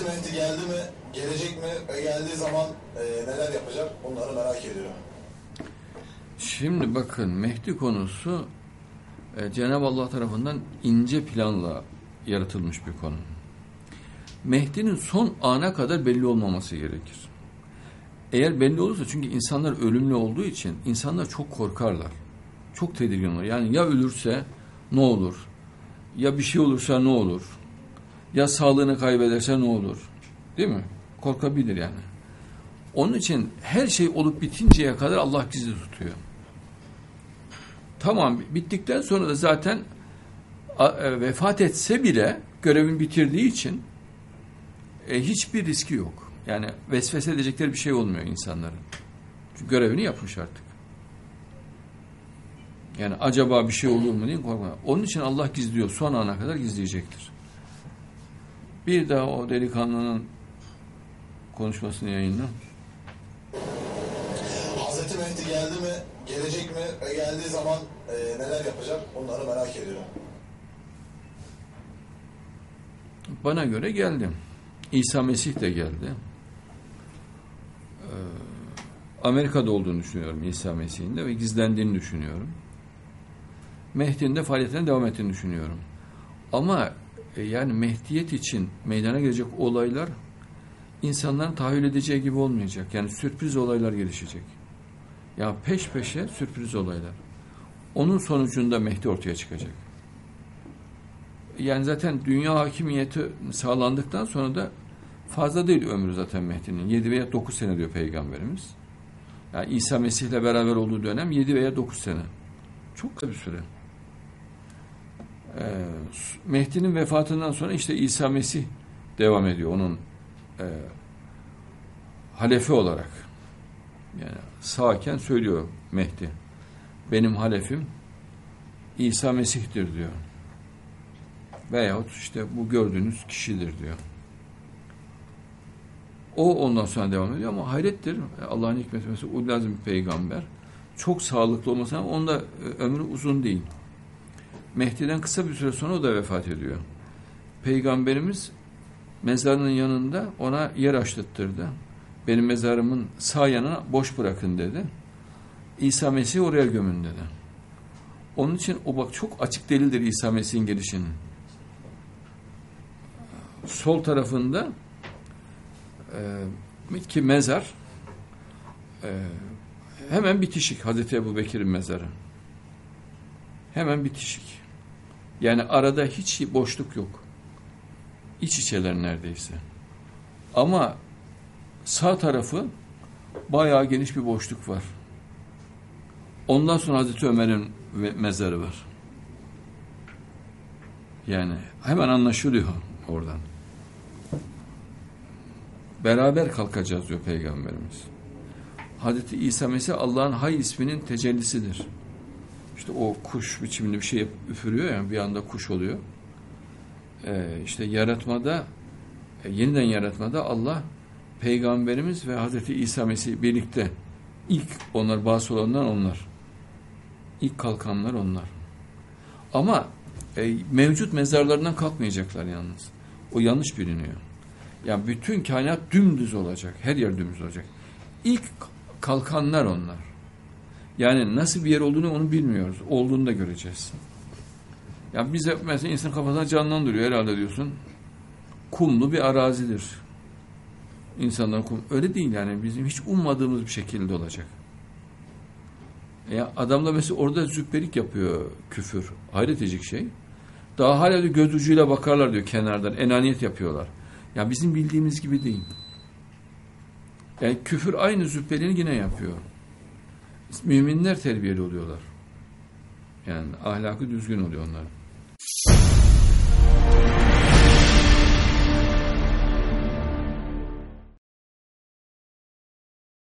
Mehdi geldi mi, gelecek mi ve geldiği zaman neler yapacak onları merak ediyorum. Şimdi bakın, Mehdi konusu Cenab-ı Allah tarafından ince planla yaratılmış bir konu. Mehdi'nin son ana kadar belli olmaması gerekir. Eğer belli olursa, çünkü insanlar ölümlü olduğu için insanlar çok korkarlar. Çok tedirgin olur. Yani ya ölürse ne olur? Ya bir şey olursa ne olur? Ya sağlığını kaybederse ne olur? Değil mi? Korkabilir yani. Onun için her şey olup bitinceye kadar Allah gizli tutuyor. Tamam, bittikten sonra da zaten vefat etse bile görevini bitirdiği için hiçbir riski yok. Yani vesvese edecekleri bir şey olmuyor insanların. Çünkü görevini yapmış artık. Yani acaba bir şey olur mu diye korkma. Onun için Allah gizliyor. Son ana kadar gizleyecektir. Bir daha o delikanlının konuşmasını yayınla. Hazreti Mehdi geldi mi, gelecek mi ve geldiği zaman neler yapacak onları merak ediyorum. Bana göre geldi. İsa Mesih de geldi. Amerika'da olduğunu düşünüyorum İsa Mesih'in de ve gizlendiğini düşünüyorum. Mehdi'nin de faaliyetine devam ettiğini düşünüyorum. Ama yani Mehdiyet için meydana gelecek olaylar insanların tahayyül edeceği gibi olmayacak. Yani sürpriz olaylar gelişecek. Ya peş peşe sürpriz olaylar. Onun sonucunda Mehdi ortaya çıkacak. Yani zaten dünya hakimiyeti sağlandıktan sonra da fazla değil ömrü zaten Mehdi'nin. 7 veya 9 sene diyor Peygamberimiz. Yani İsa Mesih'le beraber olduğu dönem 7 veya 9 sene. Çok kısa bir süre. Mehdi'nin vefatından sonra işte İsa Mesih devam ediyor. Onun halefi olarak. Yani sağken söylüyor Mehdi. Benim halefim İsa Mesih'tir diyor. Veyahut işte bu gördüğünüz kişidir diyor. O ondan sonra devam ediyor ama hayrettir. Allah'ın hikmeti mesela ulazim bir peygamber. Çok sağlıklı olmasına ama onda ömrü uzun değil. Mehdi'den kısa bir süre sonra o da vefat ediyor. Peygamberimiz mezarının yanında ona yer açtırttırdı. Benim mezarımın sağ yanına boş bırakın dedi. İsa Mesih'i oraya gömün dedi. Onun için o bak çok açık delildir İsa Mesih'in gelişinin. Sol tarafında ki mezar hemen bitişik Hazreti Ebubekir'in mezarı. Hemen bitişik. Yani arada hiç boşluk yok. İç içeler neredeyse. Ama sağ tarafı bayağı geniş bir boşluk var. Ondan sonra Hazreti Ömer'in mezarı var. Yani hemen anlaşılıyor oradan. Beraber kalkacağız diyor Peygamberimiz. Hazreti İsa Mesih Allah'ın Hay isminin tecellisidir. İşte o kuş biçiminde bir şey üfürüyor ya, bir anda kuş oluyor. İşte yaratmada, yeniden yaratmada Allah Peygamberimiz ve Hazreti İsa Mesih birlikte ilk onlar bas olanlar onlar. İlk kalkanlar onlar. Ama mevcut mezarlarından kalkmayacaklar yalnız. O yanlış biliniyor. Yani bütün kainat dümdüz olacak. Her yer dümdüz olacak. İlk kalkanlar onlar. Yani nasıl bir yer olduğunu onu bilmiyoruz. Olduğunu da göreceğiz. Yani bize mesela insan kafasına canlandırıyor herhalde diyorsun. Kumlu bir arazidir. İnsanların kum. Öyle değil yani. Bizim hiç ummadığımız bir şekilde olacak. Ya adamla mesela orada züppelik yapıyor küfür. Hayret edecek şey. Daha hala da göz ucuyla bakarlar diyor kenardan. Enaniyet yapıyorlar. Ya bizim bildiğimiz gibi değil. Yani küfür aynı züppeliğini yine yapıyor. Müminler terbiyeli oluyorlar. Yani ahlakı düzgün oluyor onların.